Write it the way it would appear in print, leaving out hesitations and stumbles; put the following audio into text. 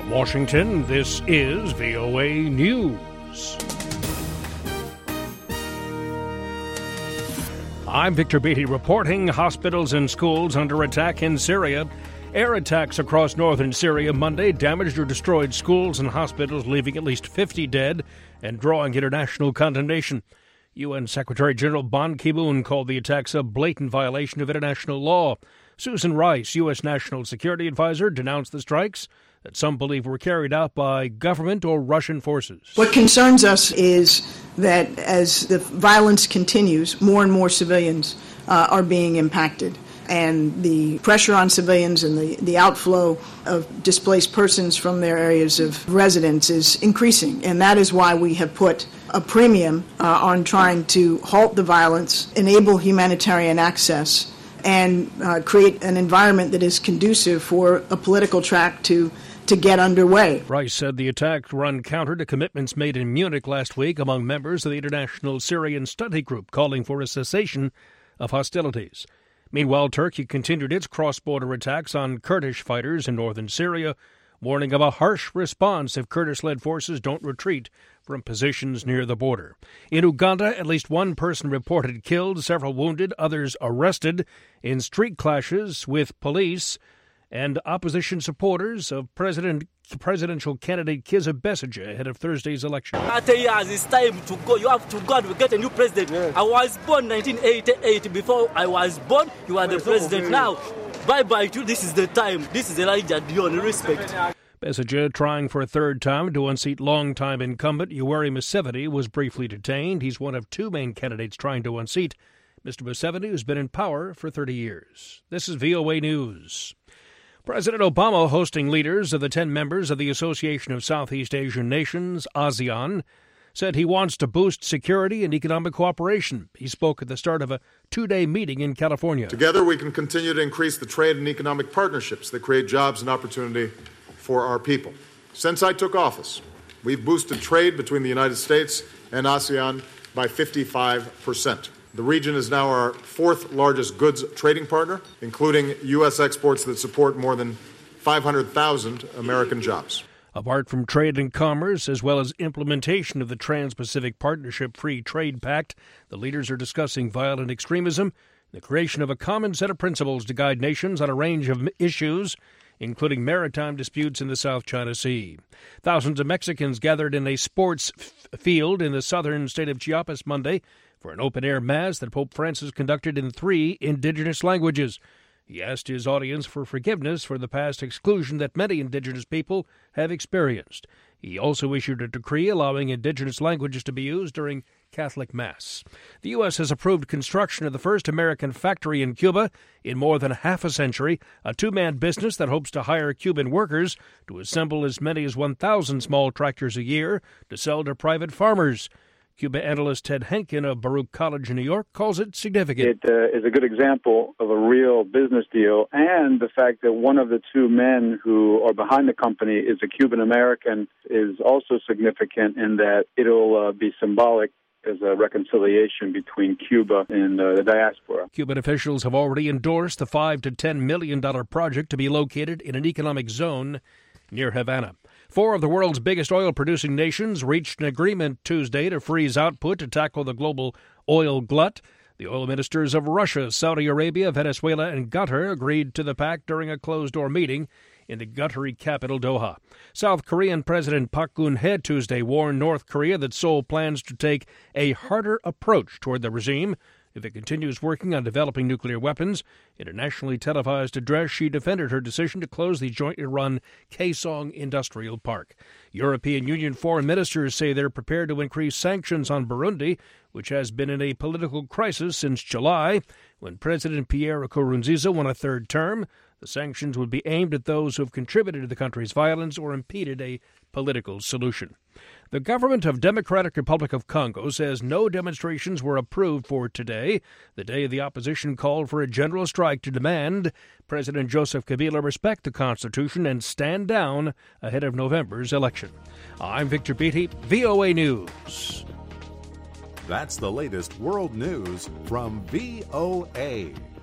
From Washington, this is VOA News. I'm Victor Beatty reporting. Hospitals and schools under attack in Syria. Air attacks across northern Syria Monday damaged or destroyed schools and hospitals, leaving at least 50 dead and drawing international condemnation. UN Secretary General Ban Ki-moon called the attacks a blatant violation of international law. Susan Rice, U.S. National Security Advisor, denounced the strikes that some believe were carried out by government or Russian forces. What concerns us is that as the violence continues, more and more civilians are being impacted. And the pressure on civilians and the outflow of displaced persons from their areas of residence is increasing. And that is why we have put a premium on trying to halt the violence, enable humanitarian access, and create an environment that is conducive for a political track to get underway. Rice said the attacks run counter to commitments made in Munich last week among members of the International Syrian Study Group calling for a cessation of hostilities. Meanwhile, Turkey continued its cross-border attacks on Kurdish fighters in northern Syria, warning of a harsh response if Kurdish-led forces don't retreat from positions near the border. In Uganda, at least one person reported killed, several wounded, others arrested in street clashes with police and opposition supporters of presidential candidate Kizza Besigye ahead of Thursday's election. 30 years, it's time to go. You have to go and get a new president. Yes. I was born 1988. Before I was born, you are the president now. Bye-bye to this is the time. This is Elijah Dion. Respect. Besigye, trying for a third time to unseat longtime incumbent Yoweri Museveni, was briefly detained. He's one of two main candidates trying to unseat Mr. Museveni, who's been in power for 30 years. This is VOA News. President Obama hosting leaders of the 10 members of the Association of Southeast Asian Nations, ASEAN, said he wants to boost security and economic cooperation. He spoke at the start of a two-day meeting in California. Together we can continue to increase the trade and economic partnerships that create jobs and opportunity for our people. Since I took office, we've boosted trade between the United States and ASEAN by 55%. The region is now our fourth largest goods trading partner, including U.S. exports that support more than 500,000 American jobs. Apart from trade and commerce, as well as implementation of the Trans-Pacific Partnership Free Trade Pact, the leaders are discussing violent extremism, the creation of a common set of principles to guide nations on a range of issues, including maritime disputes in the South China Sea. Thousands of Mexicans gathered in a sports field in the southern state of Chiapas Monday for an open-air mass that Pope Francis conducted in 3 indigenous languages. He asked his audience for forgiveness for the past exclusion that many indigenous people have experienced. He also issued a decree allowing indigenous languages to be used during Catholic Mass. The U.S. has approved construction of the first American factory in Cuba in more than half a century, a two-man business that hopes to hire Cuban workers to assemble as many as 1,000 small tractors a year to sell to private farmers. Cuba analyst Ted Henkin of Baruch College in New York calls it significant. It is a good example of a real business deal, and the fact that one of the two men who are behind the company is a Cuban American is also significant in that it'll be symbolic as a reconciliation between Cuba and the diaspora. Cuban officials have already endorsed the $5 to $10 million project to be located in an economic zone near Havana. 4 of the world's biggest oil-producing nations reached an agreement Tuesday to freeze output to tackle the global oil glut. The oil ministers of Russia, Saudi Arabia, Venezuela, and Qatar agreed to the pact during a closed-door meeting in the Qatari capital, Doha. South Korean President Park Geun-hye Tuesday warned North Korea that Seoul plans to take a harder approach toward the regime if it continues working on developing nuclear weapons. In a nationally televised address, she defended her decision to close the jointly run Kaesong Industrial Park. European Union foreign ministers say they're prepared to increase sanctions on Burundi, which has been in a political crisis since July, when President Pierre Nkurunziza won a third term. The sanctions would be aimed at those who have contributed to the country's violence or impeded a political solution. The government of Democratic Republic of Congo says no demonstrations were approved for today, the day the opposition called for a general strike to demand President Joseph Kabila respect the Constitution and stand down ahead of November's election. I'm Victor Beatty, VOA News. That's the latest world news from VOA.